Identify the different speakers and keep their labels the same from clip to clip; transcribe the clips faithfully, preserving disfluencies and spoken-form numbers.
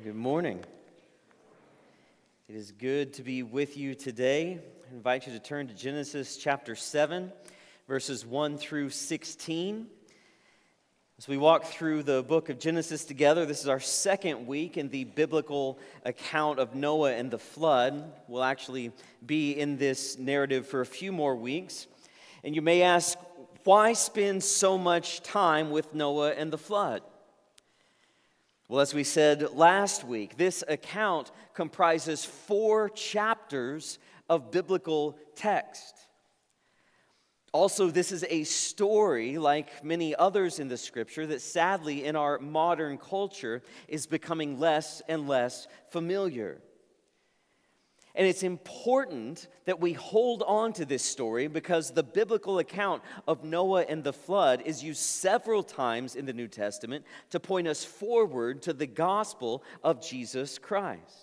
Speaker 1: Good morning. It is good to be with you today. I invite you to turn to Genesis chapter seven, verses one through sixteen. As we walk through the book of Genesis together, this is our second week in the biblical account of Noah and the flood. We'll actually be in this narrative for a few more weeks. And you may ask, why spend so much time with Noah and the flood? Well, as we said last week, this account comprises four chapters of biblical text. Also, this is a story, like many others in the Scripture, that sadly in our modern culture is becoming less and less familiar. And it's important that we hold on to this story because the biblical account of Noah and the flood is used several times in the New Testament to point us forward to the gospel of Jesus Christ.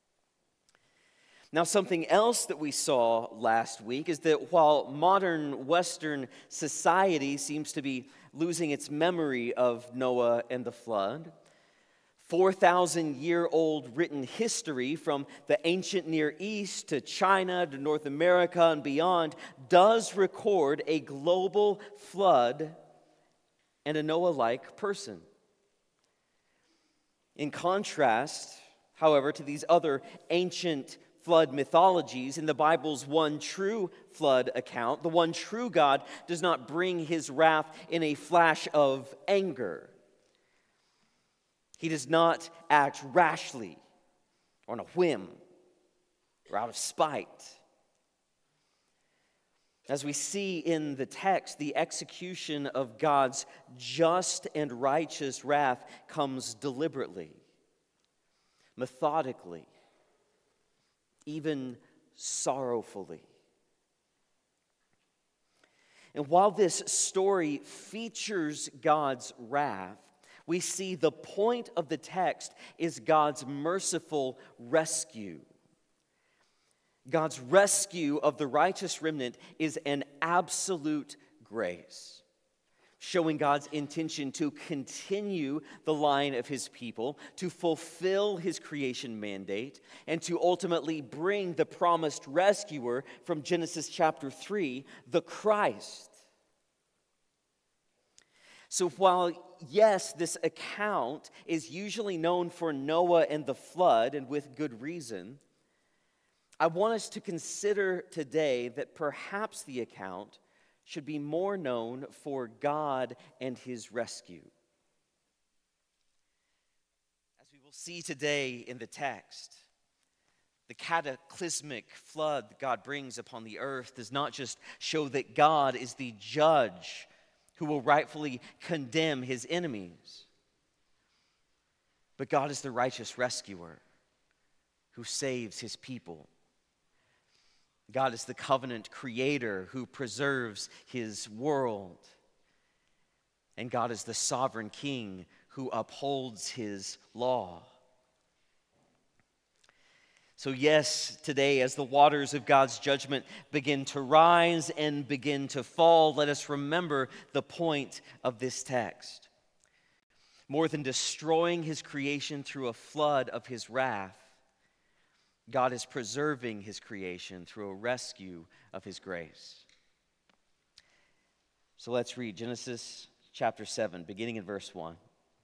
Speaker 1: Now, something else that we saw last week is that while modern Western society seems to be losing its memory of Noah and the flood, four thousand year old written history from the ancient Near East to China to North America and beyond does record a global flood and a Noah-like person. In contrast, however, to these other ancient flood mythologies, in the Bible's one true flood account, the one true God does not bring his wrath in a flash of anger. He does not act rashly or on a whim or out of spite. As we see in the text, the execution of God's just and righteous wrath comes deliberately, methodically, even sorrowfully. And while this story features God's wrath, we see the point of the text is God's merciful rescue. God's rescue of the righteous remnant is an absolute grace, showing God's intention to continue the line of his people, to fulfill his creation mandate, and to ultimately bring the promised rescuer from Genesis chapter three, the Christ. So while, yes, this account is usually known for Noah and the flood, and with good reason, I want us to consider today that perhaps the account should be more known for God and his rescue. As we will see today in the text, the cataclysmic flood God brings upon the earth does not just show that God is the judge who will rightfully condemn his enemies, but God is the righteous rescuer who saves his people. God is the covenant creator who preserves his world. And God is the sovereign king who upholds his law. So yes, today as the waters of God's judgment begin to rise and begin to fall, let us remember the point of this text. More than destroying his creation through a flood of his wrath, God is preserving his creation through a rescue of his grace. So let's read Genesis chapter seven, beginning in verse one.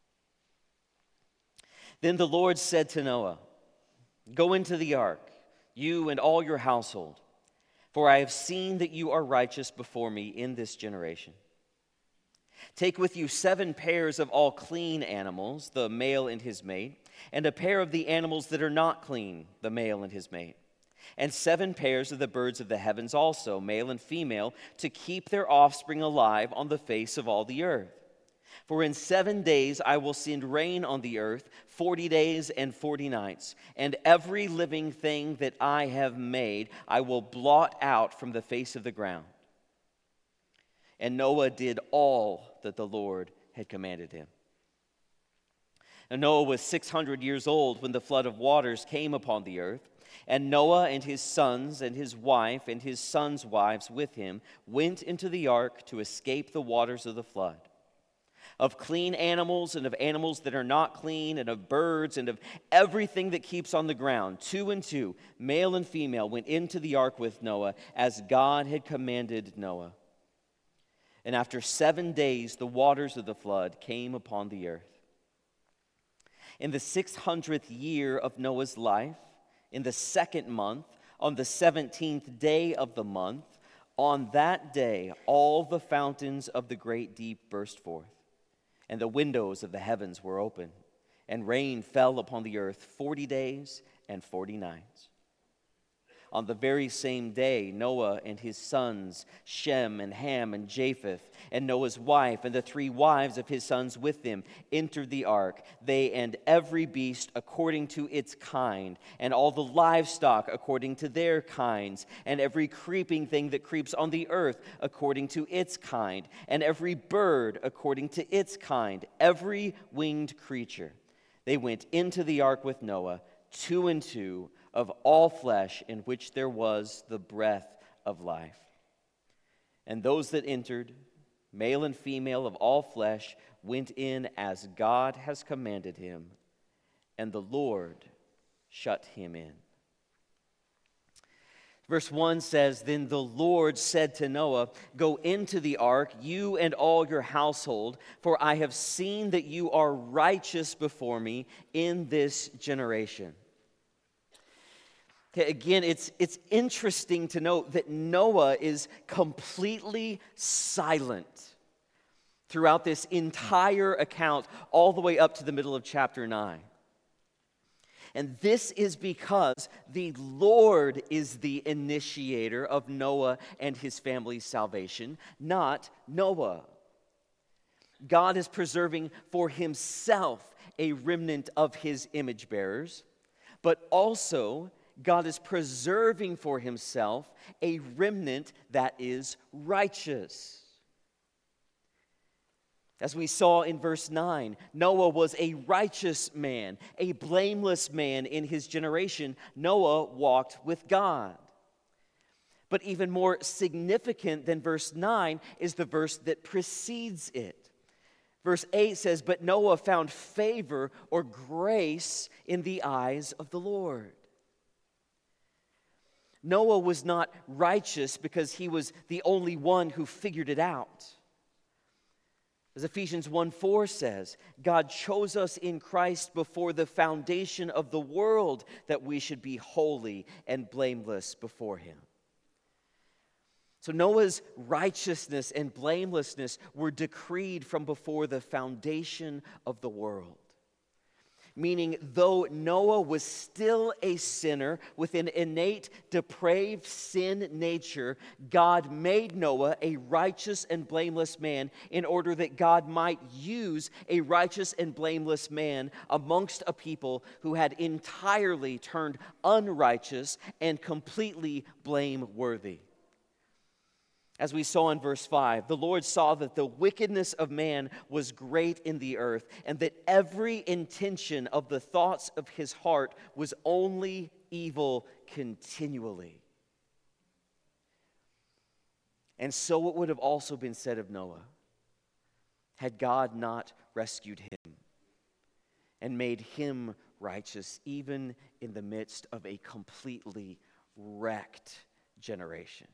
Speaker 1: Then the Lord said to Noah, "Go into the ark, you and all your household, for I have seen that you are righteous before me in this generation. Take with you seven pairs of all clean animals, the male and his mate, and a pair of the animals that are not clean, the male and his mate, and seven pairs of the birds of the heavens also, male and female, to keep their offspring alive on the face of all the earth. For in seven days I will send rain on the earth, forty days and forty nights, and every living thing that I have made I will blot out from the face of the ground." And Noah did all that the Lord had commanded him. And Noah was six hundred years old when the flood of waters came upon the earth. And Noah and his sons and his wife and his sons' wives with him went into the ark to escape the waters of the flood. of clean animals and of animals that are not clean, and of birds and of everything that keeps on the ground. Two and two, male and female, went into the ark with Noah, as God had commanded Noah. And after seven days, the waters of the flood came upon the earth. In the six hundredth year of Noah's life, in the second month, on the seventeenth day of the month, on that day, all the fountains of the great deep burst forth, and the windows of the heavens were open, and rain fell upon the earth forty days and forty nights. On the very same day, Noah and his sons, Shem and Ham and Japheth, and Noah's wife and the three wives of his sons with them, entered the ark, they and every beast according to its kind, and all the livestock according to their kinds, and every creeping thing that creeps on the earth according to its kind, and every bird according to its kind, every winged creature. They went into the ark with Noah, two and two, of all flesh in which there was the breath of life. And those that entered, male and female of all flesh, went in as God has commanded him, and the Lord shut him in. Verse one says, Then the Lord said to Noah, Go into the ark, you and all your household, for I have seen that you are righteous before me in this generation. Okay, again, it's, it's interesting to note that Noah is completely silent throughout this entire account, all the way up to the middle of chapter nine. And this is because the Lord is the initiator of Noah and his family's salvation, not Noah. God is preserving for himself a remnant of his image bearers, but also God is preserving for himself a remnant that is righteous. As we saw in verse nine, Noah was a righteous man, a blameless man in his generation. Noah walked with God. But even more significant than verse nine is the verse that precedes it. Verse eight says, But Noah found favor or grace in the eyes of the Lord. Noah was not righteous because he was the only one who figured it out. As Ephesians one four says, God chose us in Christ before the foundation of the world that we should be holy and blameless before him. So Noah's righteousness and blamelessness were decreed from before the foundation of the world. Meaning, though Noah was still a sinner with an innate, depraved sin nature, God made Noah a righteous and blameless man in order that God might use a righteous and blameless man amongst a people who had entirely turned unrighteous and completely blameworthy. As we saw in verse five, the Lord saw that the wickedness of man was great in the earth, and that every intention of the thoughts of his heart was only evil continually. And so it would have also been said of Noah, had God not rescued him and made him righteous, even in the midst of a completely wrecked generation.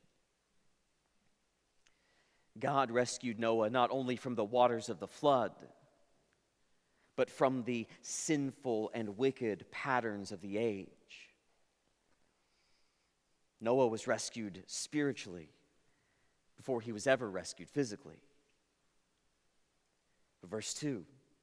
Speaker 1: God rescued Noah not only from the waters of the flood, but from the sinful and wicked patterns of the age. Noah was rescued spiritually before he was ever rescued physically. Verse two.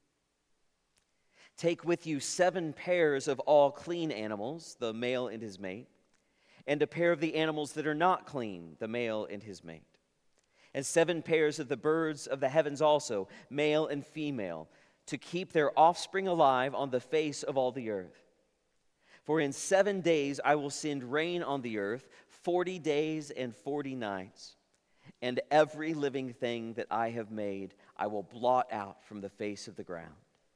Speaker 1: Take with you seven pairs of all clean animals, the male and his mate, and a pair of the animals that are not clean, the male and his mate. And seven pairs of the birds of the heavens also, male and female, to keep their offspring alive on the face of all the earth. For in seven days I will send rain on the earth, forty days and forty nights. And every living thing that I have made I will blot out from the face of the ground.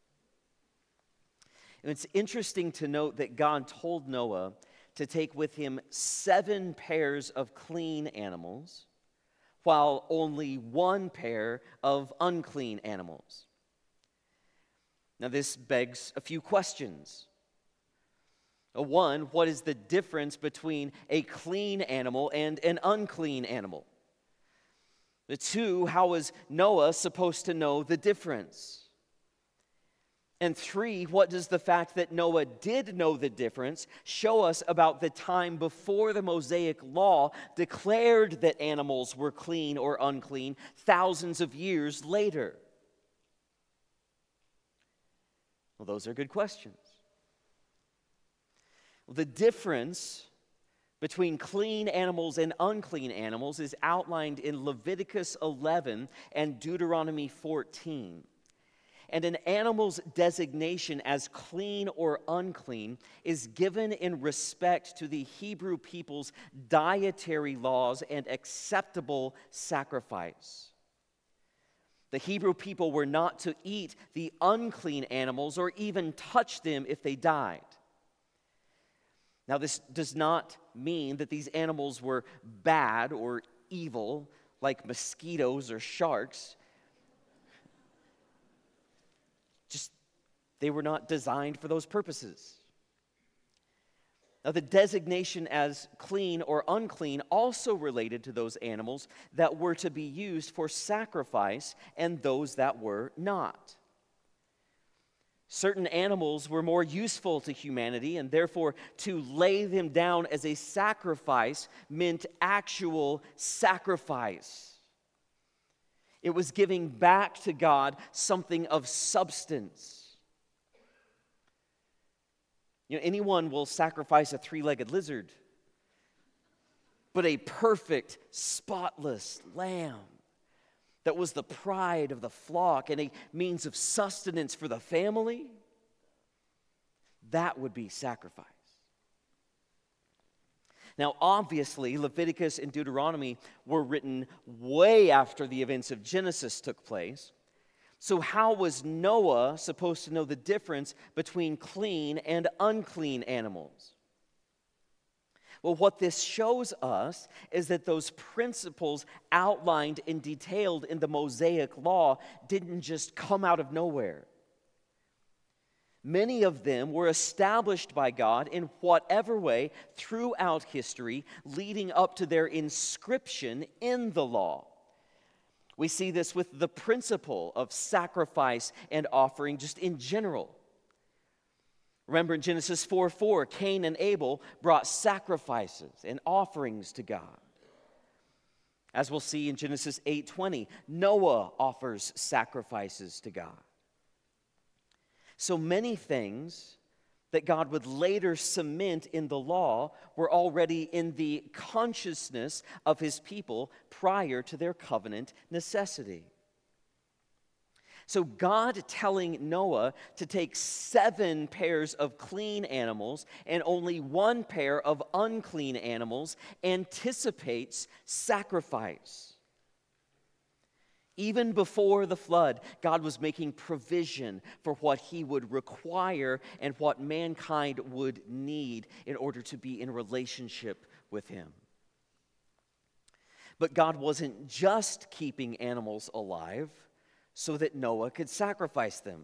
Speaker 1: And it's interesting to note that God told Noah to take with him seven pairs of clean animals, while only one pair of unclean animals. Now, this begs a few questions. Uh, One, what is the difference between a clean animal and an unclean animal? The two, how is Noah supposed to know the difference? And three, what does the fact that Noah did know the difference show us about the time before the Mosaic law declared that animals were clean or unclean thousands of years later? Well, those are good questions. The difference between clean animals and unclean animals is outlined in Leviticus eleven and Deuteronomy fourteen. And an animal's designation as clean or unclean is given in respect to the Hebrew people's dietary laws and acceptable sacrifice. The Hebrew people were not to eat the unclean animals or even touch them if they died. Now, this does not mean that these animals were bad or evil, like mosquitoes or sharks. Just, they were not designed for those purposes. Now, the designation as clean or unclean also related to those animals that were to be used for sacrifice and those that were not. Certain animals were more useful to humanity, and therefore to lay them down as a sacrifice meant actual sacrifice. It was giving back to God something of substance. You know, anyone will sacrifice a three-legged lizard, but a perfect, spotless lamb that was the pride of the flock and a means of sustenance for the family, that would be sacrifice. Now, obviously, Leviticus and Deuteronomy were written way after the events of Genesis took place. So how was Noah supposed to know the difference between clean and unclean animals? Well, what this shows us is that those principles outlined and detailed in the Mosaic law didn't just come out of nowhere. Many of them were established by God in whatever way throughout history, leading up to their inscription in the law. We see this with the principle of sacrifice and offering just in general. Remember in Genesis four four, Cain and Abel brought sacrifices and offerings to God. As we'll see in Genesis eight twenty, Noah offers sacrifices to God. So many things that God would later cement in the law were already in the consciousness of his people prior to their covenant necessity. So God telling Noah to take seven pairs of clean animals and only one pair of unclean animals anticipates sacrifice. Even before the flood, God was making provision for what he would require and what mankind would need in order to be in relationship with him. But God wasn't just keeping animals alive so that Noah could sacrifice them.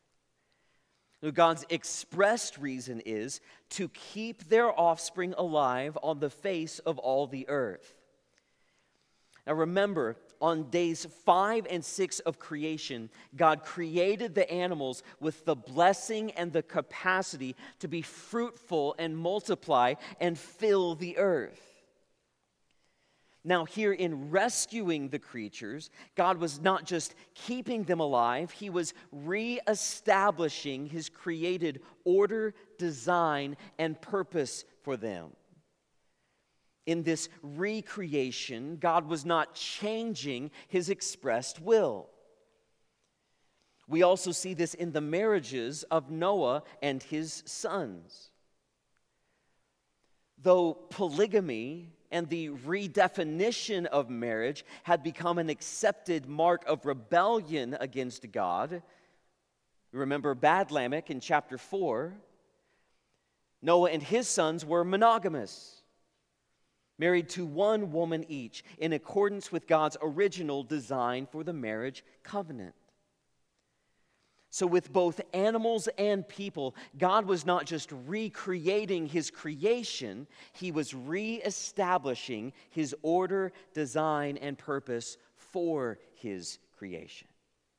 Speaker 1: God's expressed reason is to keep their offspring alive on the face of all the earth. Now remember, on days five and six of creation, God created the animals with the blessing and the capacity to be fruitful and multiply and fill the earth. Now here in rescuing the creatures, God was not just keeping them alive, he was reestablishing his created order, design, and purpose for them. In this recreation, God was not changing his expressed will. We also see this in the marriages of Noah and his sons. Though polygamy and the redefinition of marriage had become an accepted mark of rebellion against God, remember Bad Lamech in chapter four, Noah and his sons were monogamous, married to one woman each, in accordance with God's original design for the marriage covenant. So with both animals and people, God was not just recreating his creation, he was reestablishing his order, design, and purpose for his creation.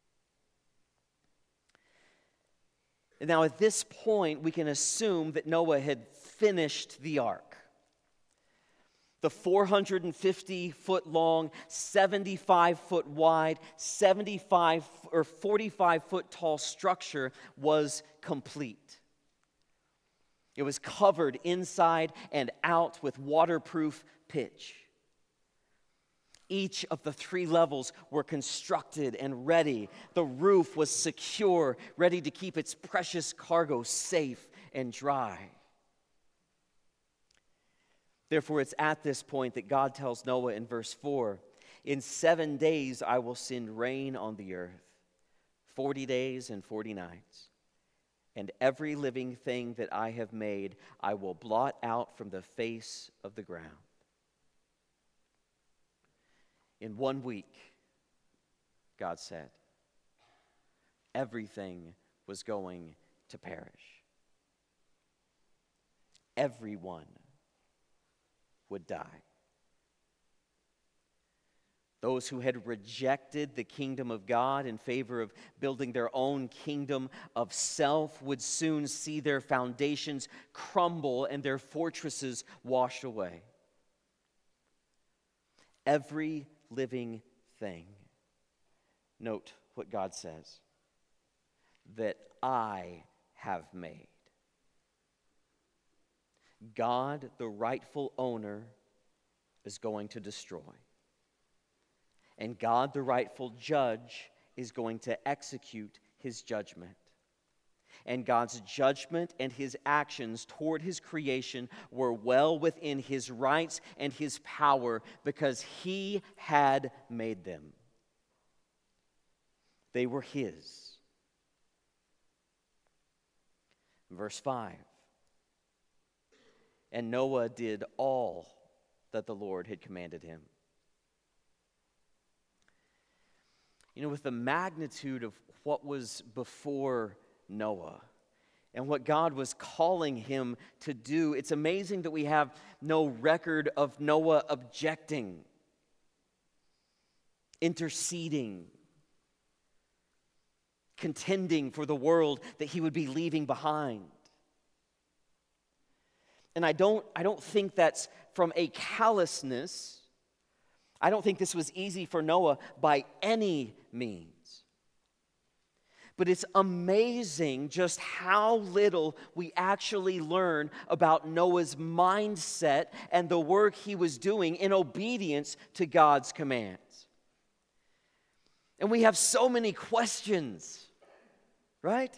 Speaker 1: Now, at this point, we can assume that Noah had finished the ark. The four hundred fifty foot long, seventy-five foot wide, seventy-five or forty-five foot tall structure was complete. It was covered inside and out with waterproof pitch. Each of the three levels were constructed and ready. The roof was secure, ready to keep its precious cargo safe and dry. Therefore, it's at this point that God tells Noah in verse four, "In seven days I will send rain on the earth, forty days and forty nights. And every living thing that I have made I will blot out from the face of the ground." In one week, God said, everything was going to perish. Everyone would die. Those who had rejected the kingdom of God in favor of building their own kingdom of self would soon see their foundations crumble and their fortresses washed away. Every living thing, note what God says, that I have made. God, the rightful owner, is going to destroy. And God, the rightful judge, is going to execute his judgment. And God's judgment and his actions toward his creation were well within his rights and his power because he had made them. They were his. Verse five. And Noah did all that the Lord had commanded him. You know, with the magnitude of what was before Noah and what God was calling him to do, it's amazing that we have no record of Noah objecting, interceding, contending for the world that he would be leaving behind. And I don't, I don't think that's from a callousness. I don't think this was easy for Noah by any means. But it's amazing just how little we actually learn about Noah's mindset and the work he was doing in obedience to God's commands. And we have so many questions, right?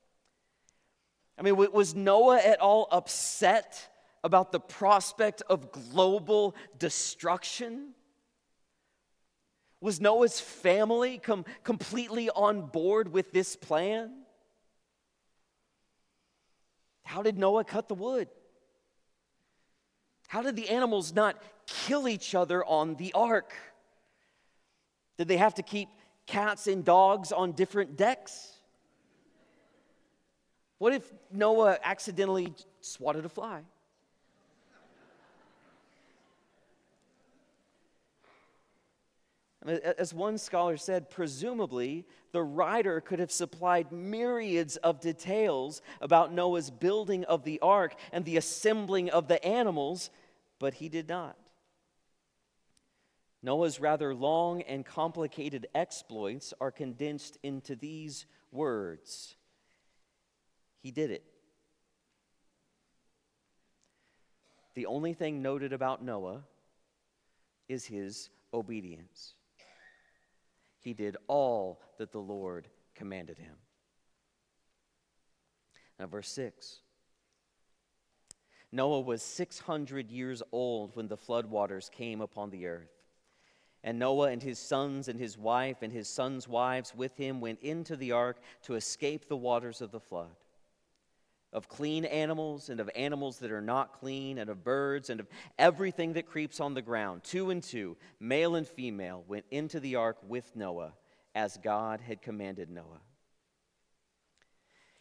Speaker 1: I mean, was Noah at all upset about the prospect of global destruction? Was Noah's family com- completely on board with this plan? How did Noah cut the wood? How did the animals not kill each other on the ark? Did they have to keep cats and dogs on different decks? What if Noah accidentally swatted a fly? As one scholar said, presumably the writer could have supplied myriads of details about Noah's building of the ark and the assembling of the animals, but he did not. Noah's rather long and complicated exploits are condensed into these words: he did it. The only thing noted about Noah is his obedience. He did all that the Lord commanded him. Now, verse six. Noah was six hundred years old when the floodwaters came upon the earth. And Noah and his sons and his wife and his sons' wives with him went into the ark to escape the waters of the flood. Of clean animals and of animals that are not clean, and of birds and of everything that creeps on the ground, two and two, male and female, went into the ark with Noah, as God had commanded Noah.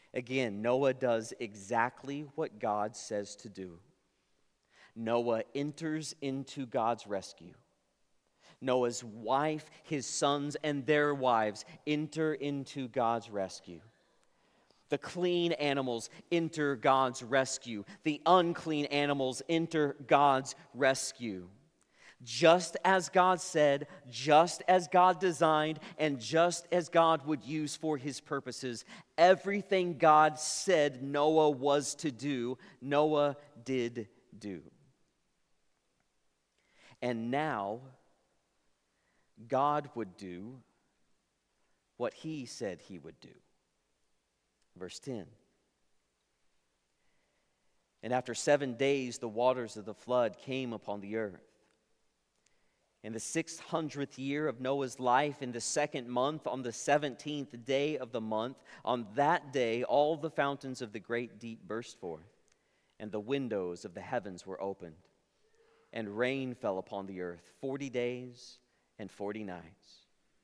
Speaker 1: Again, Noah does exactly what God says to do. Noah enters into God's rescue. Noah's wife, his sons, and their wives enter into God's rescue. The clean animals enter God's rescue. The unclean animals enter God's rescue. Just as God said, just as God designed, and just as God would use for his purposes, everything God said Noah was to do, Noah did do. And now, God would do what he said he would do. Verse ten. And after seven days, the waters of the flood came upon the earth. In the six hundredth year of Noah's life, in the second month, on the seventeenth day of the month, on that day, all the fountains of the great deep burst forth, and the windows of the heavens were opened, and rain fell upon the earth forty days and forty nights.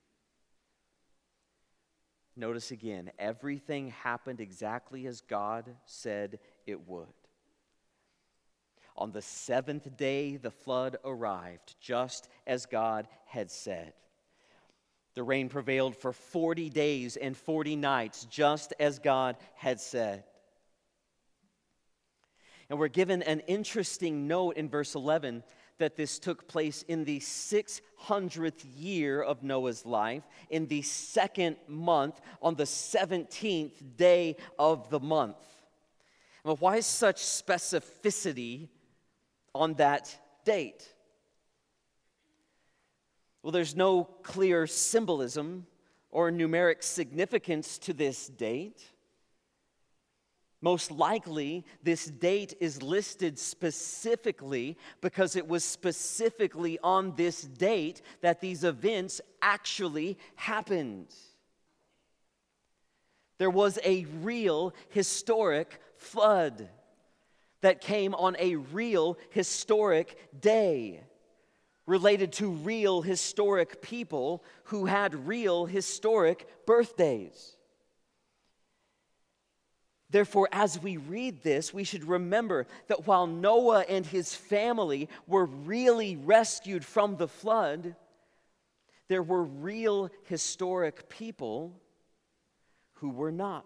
Speaker 1: Notice again, everything happened exactly as God said it would. On the seventh day, the flood arrived, just as God had said. The rain prevailed for forty days and forty nights, just as God had said. And we're given an interesting note in verse eleven that this took place in the six hundredth year of Noah's life, in the second month, on the seventeenth day of the month. Well, why such specificity on that date? Well, there's no clear symbolism or numeric significance to this date. Most likely, this date is listed specifically because it was specifically on this date that these events actually happened. There was a real historic flood that came on a real historic day, related to real historic people who had real historic birthdays. Therefore, as we read this, we should remember that while Noah and his family were really rescued from the flood, there were real historic people who were not.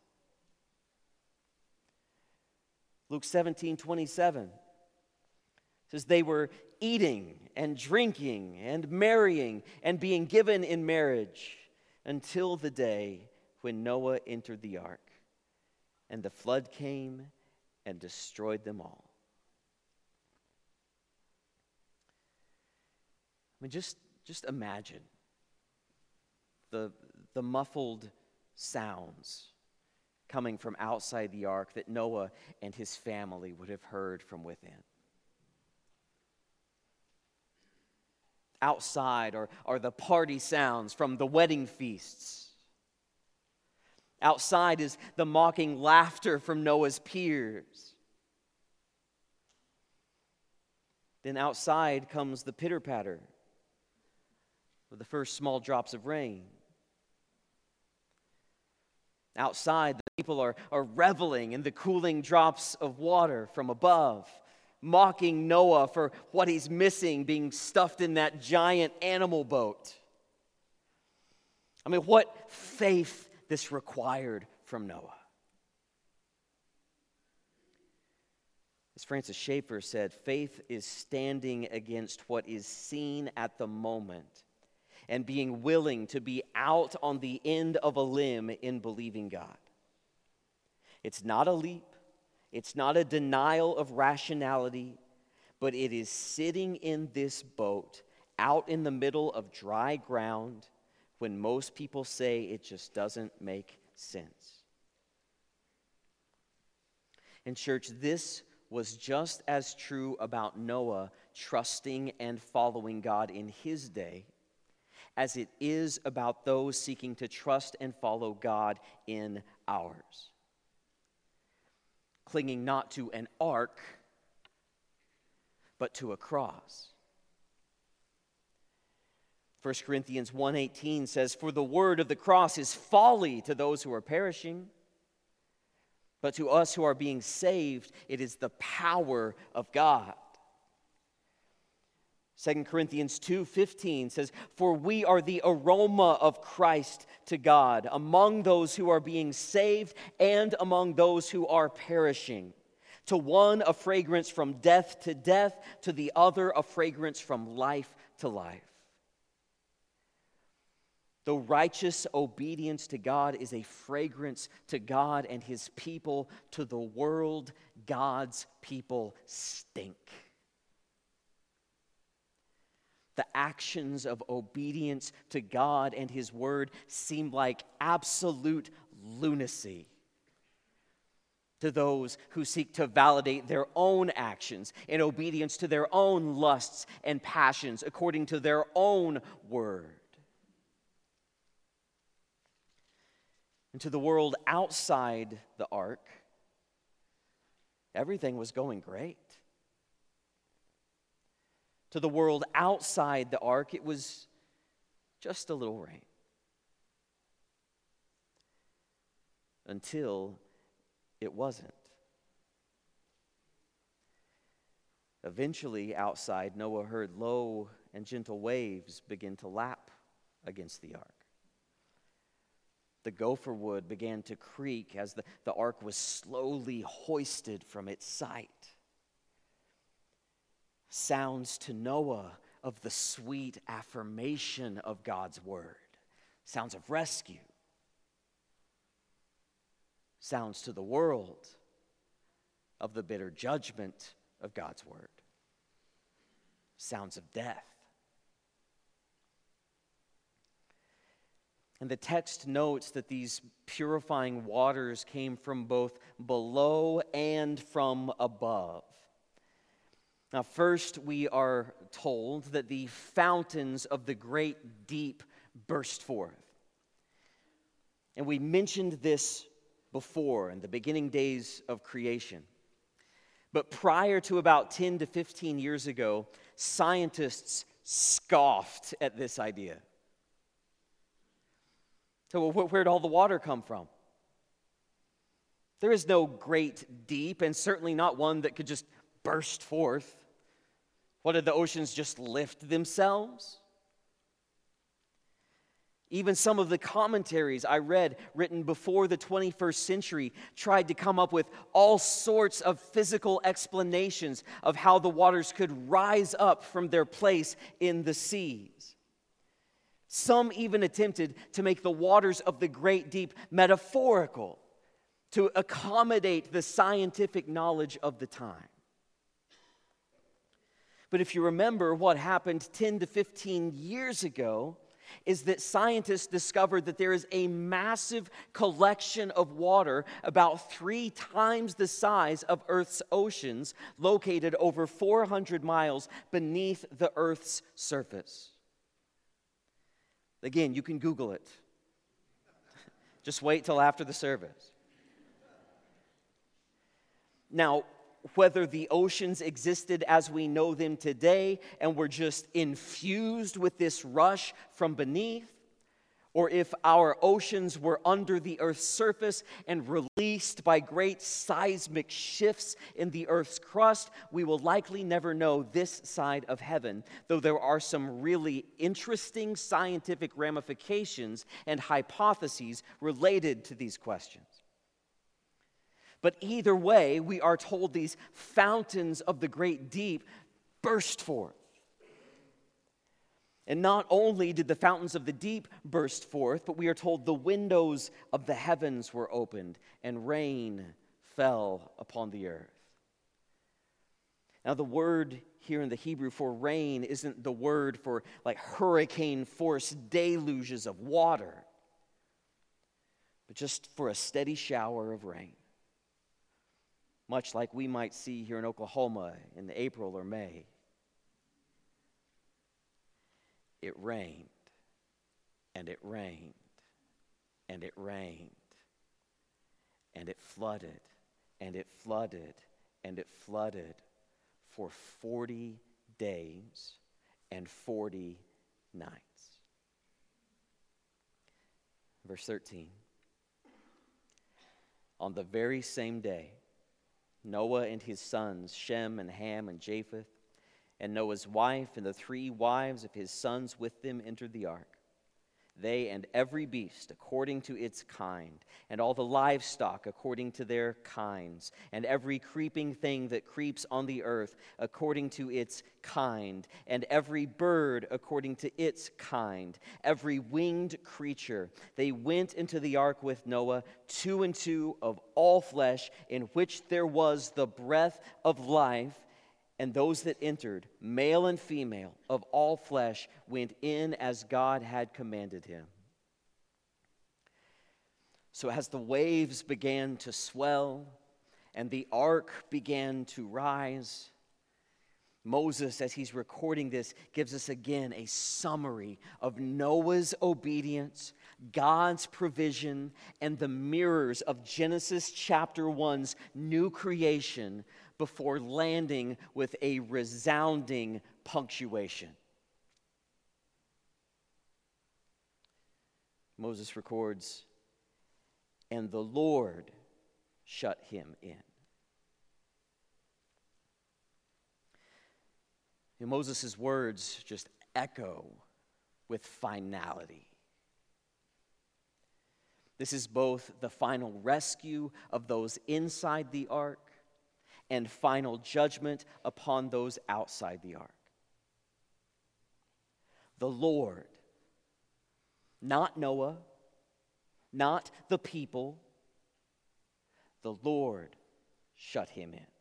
Speaker 1: Luke seventeen twenty-seven says they were eating and drinking and marrying and being given in marriage until the day when Noah entered the ark, and the flood came and destroyed them all. I mean, just, just imagine the, the muffled sounds coming from outside the ark that Noah and his family would have heard from within. Outside are, are the party sounds from the wedding feasts. Outside is the mocking laughter from Noah's peers. Then outside comes the pitter-patter of the first small drops of rain. Outside, the people are, are reveling in the cooling drops of water from above, mocking Noah for what he's missing, being stuffed in that giant animal boat. I mean, what faith this required from Noah. As Francis Schaeffer said, faith is standing against what is seen at the moment and being willing to be out on the end of a limb in believing God. It's not a leap. It's not a denial of rationality, but it is sitting in this boat out in the middle of dry ground when most people say it just doesn't make sense. And church, this was just as true about Noah trusting and following God in his day as it is about those seeking to trust and follow God in ours. Clinging not to an ark, but to a cross. First Corinthians one eighteen says, "For the word of the cross is folly to those who are perishing, But to us who are being saved, it is the power of God. Second Corinthians two fifteen says, "For we are the aroma of Christ to God among those who are being saved and among those who are perishing. To one a fragrance from death to death, to the other a fragrance from life to life." Though righteous obedience to God is a fragrance to God and His people, to the world, God's people stink. The actions of obedience to God and His word seem like absolute lunacy to those who seek to validate their own actions in obedience to their own lusts and passions according to their own word. And to the world outside the ark, everything was going great. To the world outside the ark, it was just a little rain. Until it wasn't. Eventually, outside, Noah heard low and gentle waves begin to lap against the ark. The gopher wood began to creak as the, the ark was slowly hoisted from its site. Sounds to Noah of the sweet affirmation of God's word. Sounds of rescue. Sounds to the world of the bitter judgment of God's word. Sounds of death. And the text notes that these purifying waters came from both below and from above. Now, first, we are told that the fountains of the great deep burst forth. And we mentioned this before in the beginning days of creation. But prior to about ten to fifteen years ago, scientists scoffed at this idea. So where'd all the water come from? There is no great deep, and certainly not one that could just burst forth. What, did the oceans just lift themselves? Even some of the commentaries I read written before the twenty-first century tried to come up with all sorts of physical explanations of how the waters could rise up from their place in the seas. Some even attempted to make the waters of the great deep metaphorical to accommodate the scientific knowledge of the time. But if you remember what happened ten to fifteen years ago, is that scientists discovered that there is a massive collection of water about three times the size of Earth's oceans located over four hundred miles beneath the Earth's surface. Again, you can Google it. Just wait till after the service. Now, whether the oceans existed as we know them today and were just infused with this rush from beneath, or if our oceans were under the Earth's surface and released by great seismic shifts in the Earth's crust, we will likely never know this side of heaven, though there are some really interesting scientific ramifications and hypotheses related to these questions. But either way, we are told these fountains of the great deep burst forth. And not only did the fountains of the deep burst forth, but we are told the windows of the heavens were opened and rain fell upon the earth. Now, the word here in the Hebrew for rain isn't the word for like hurricane force deluges of water, but just for a steady shower of rain. Much like we might see here in Oklahoma in April or May. It rained, and it rained, and it rained, and it flooded, and it flooded, and it flooded for forty days and forty nights. Verse thirteen. On the very same day, Noah and his sons, Shem and Ham and Japheth, and Noah's wife and the three wives of his sons with them entered the ark. They and every beast according to its kind, and all the livestock according to their kinds, and every creeping thing that creeps on the earth according to its kind, and every bird according to its kind, every winged creature. They went into the ark with Noah, two and two of all flesh, in which there was the breath of life. And those that entered, male and female, of all flesh, went in as God had commanded him. So as the waves began to swell and the ark began to rise, Moses, as he's recording this, gives us again a summary of Noah's obedience, God's provision, and the mirrors of Genesis chapter one's new creation before landing with a resounding punctuation. Moses records, "And the Lord shut him in." And Moses' words just echo with finality. This is both the final rescue of those inside the ark and final judgment upon those outside the ark. The Lord, not Noah, not the people, the Lord shut him in.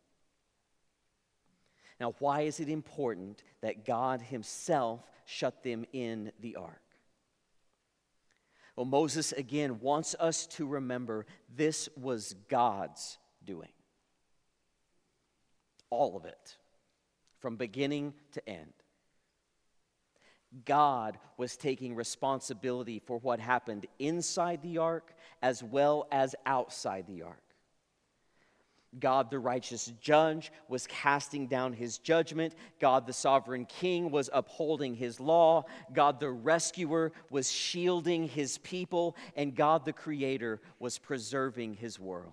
Speaker 1: Now, why is it important that God himself shut them in the ark? Well, Moses again wants us to remember this was God's doing. All of it, from beginning to end. God was taking responsibility for what happened inside the ark as well as outside the ark. God, the righteous judge, was casting down his judgment. God, the sovereign king, was upholding his law. God, the rescuer, was shielding his people. And God, the creator, was preserving his world.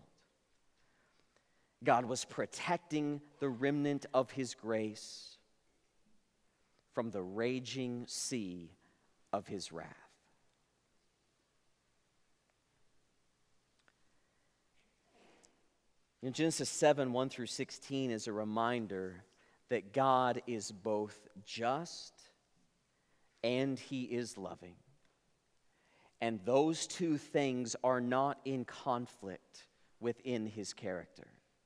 Speaker 1: God was protecting the remnant of his grace from the raging sea of his wrath. In Genesis seven, one through sixteen is a reminder that God is both just and he is loving. And those two things are not in conflict within his character.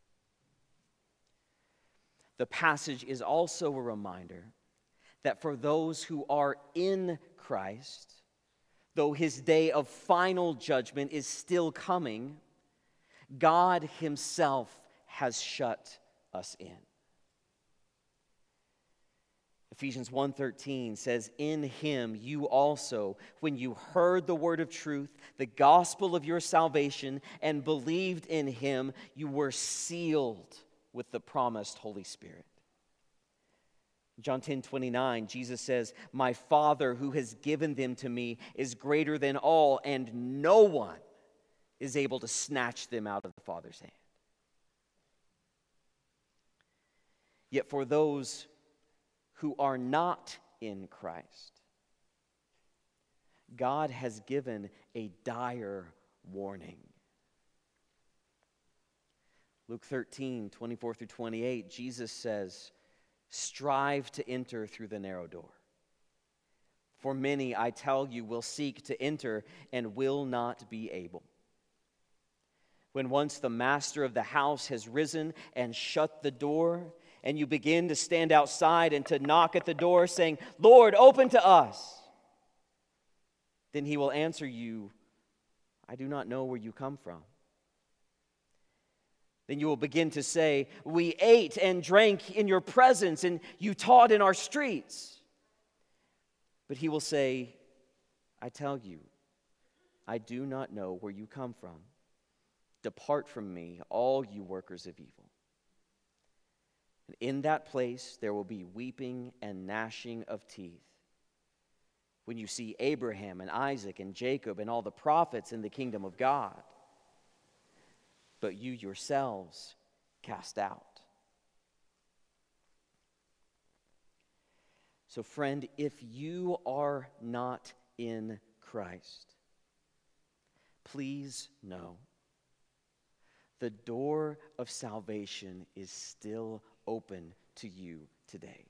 Speaker 1: The passage is also a reminder that for those who are in Christ, though his day of final judgment is still coming, God himself has shut us in. Ephesians one thirteen says, "In him you also, when you heard the word of truth, the gospel of your salvation, and believed in him, you were sealed with the promised Holy Spirit." John ten twenty-nine, Jesus says, "My Father who has given them to me is greater than all, and no one is able to snatch them out of the Father's hand." Yet for those who are not in Christ, God has given a dire warning. Luke thirteen, twenty-four through twenty-eight, Jesus says, "Strive to enter through the narrow door. For many, I tell you, will seek to enter and will not be able. When once the master of the house has risen and shut the door, and you begin to stand outside and to knock at the door, saying, 'Lord, open to us,' then he will answer you, 'I do not know where you come from.' Then you will begin to say, 'We ate and drank in your presence, and you taught in our streets.' But he will say, 'I tell you, I do not know where you come from. Depart from me, all you workers of evil.' And in that place there will be weeping and gnashing of teeth, when you see Abraham and Isaac and Jacob and all the prophets in the kingdom of God. but you yourselves cast out. So, friend, if you are not in Christ, please know the door of salvation is still open to you today.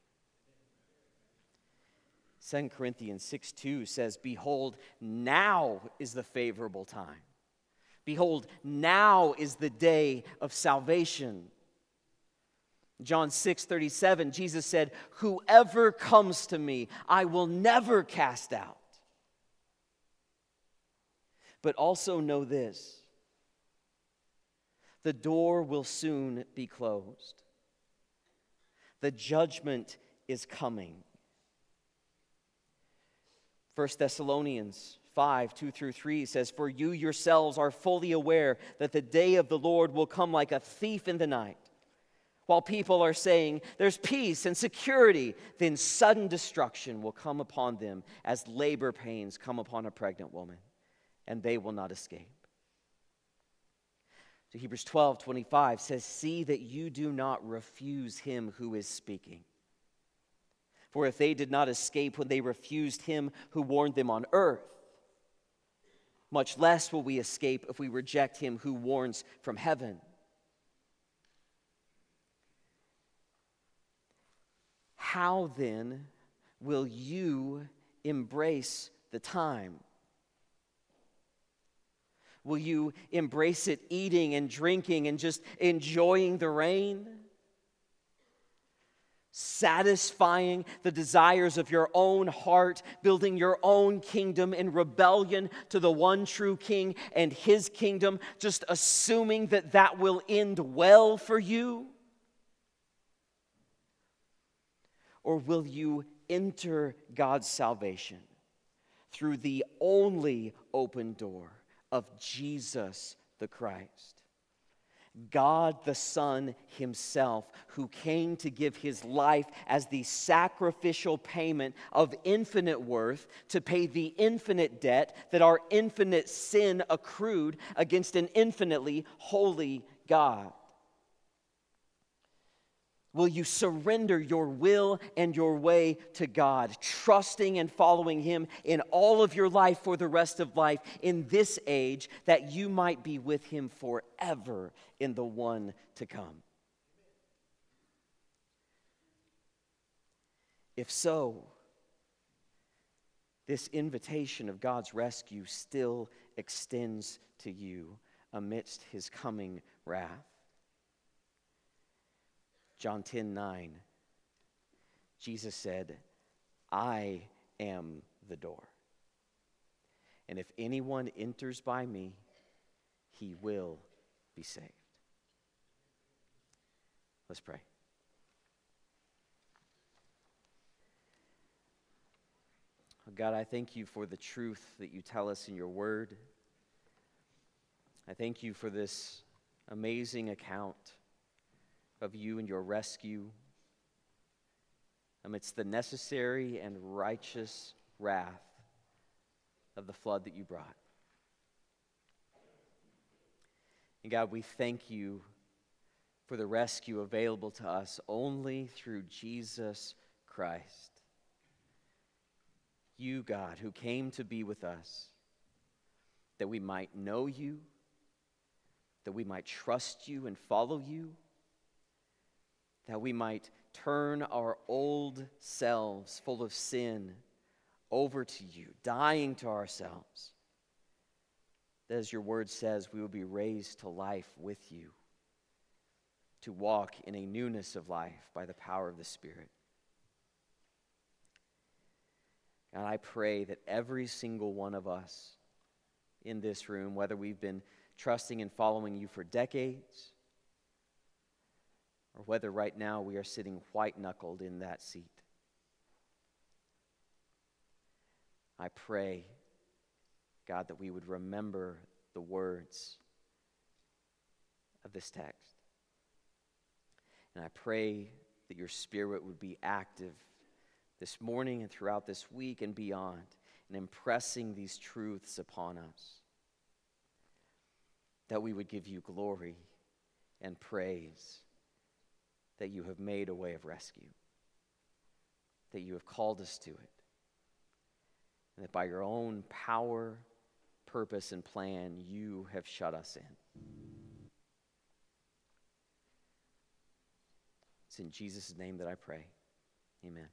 Speaker 1: Second Corinthians six two says, "Behold, now is the favorable time. Behold, now is the day of salvation." John six thirty-seven, Jesus said, "Whoever comes to me, I will never cast out." But also know this, the door will soon be closed. The judgment is coming. First Thessalonians five, two through three says, "For you yourselves are fully aware that the day of the Lord will come like a thief in the night. While people are saying, 'There's peace and security,' then sudden destruction will come upon them as labor pains come upon a pregnant woman, and they will not escape." So Hebrews twelve twenty-five says, "See that you do not refuse him who is speaking. For if they did not escape when they refused him who warned them on earth, much less will we escape if we reject him who warns from heaven." How then will you embrace the time? Will you embrace it eating and drinking and just enjoying the rain? Satisfying the desires of your own heart, building your own kingdom in rebellion to the one true King and his kingdom, just assuming that that will end well for you? Or will you enter God's salvation through the only open door of Jesus the Christ, God the Son himself, who came to give his life as the sacrificial payment of infinite worth to pay the infinite debt that our infinite sin accrued against an infinitely holy God? Will you surrender your will and your way to God, trusting and following him in all of your life for the rest of life in this age, that you might be with him forever in the one to come? If so, this invitation of God's rescue still extends to you amidst his coming wrath. John ten nine, Jesus said, "I am the door. And if anyone enters by me, he will be saved." Let's pray. Oh God, I thank you for the truth that you tell us in your word. I thank you for this amazing account of you and your rescue amidst the necessary and righteous wrath of the flood that you brought. And God, we thank you for the rescue available to us only through Jesus Christ. You, God, who came to be with us, that we might know you, that we might trust you and follow you, that we might turn our old selves full of sin over to you, dying to ourselves. That, as your word says, we will be raised to life with you, to walk in a newness of life by the power of the Spirit. God, I pray that every single one of us in this room, whether we've been trusting and following you for decades, or whether right now we are sitting white-knuckled in that seat, I pray, God, that we would remember the words of this text. And I pray that your Spirit would be active this morning and throughout this week and beyond in impressing these truths upon us. that we would give you glory and praise, that you have made a way of rescue, that you have called us to it, and that by your own power, purpose, and plan, you have shut us in. It's in Jesus' name that I pray. Amen.